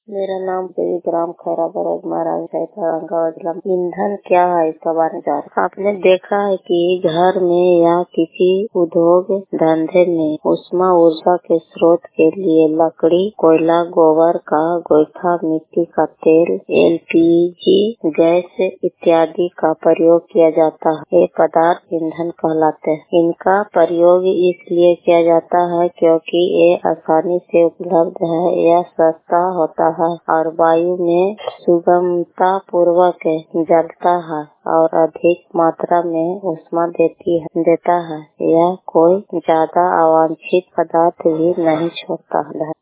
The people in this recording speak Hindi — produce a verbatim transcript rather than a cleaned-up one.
मेरा नाम देवी ग्राम खैराबाद महाराज है। औरंगाबाद जिला। ईंधन क्या है इसका बारे में जान। आपने देखा है कि घर में या किसी उद्योग धंधे में उष्मा ऊर्जा के स्रोत के लिए लकड़ी, कोयला, गोबर का गोईठा, मिट्टी का तेल, एल पी जी गैस इत्यादि का प्रयोग किया जाता है। ये पदार्थ ईंधन कहलाते हैं। इनका प्रयोग इसलिए किया जाता है क्योंकि ये आसानी से उपलब्ध है, यह सस्ता होता है और वायु में सुगमता पूर्वक जलता है और अधिक मात्रा में ऊष्मा देती है देता है। यह कोई ज्यादा अवांछित पदार्थ भी नहीं छोड़ता है।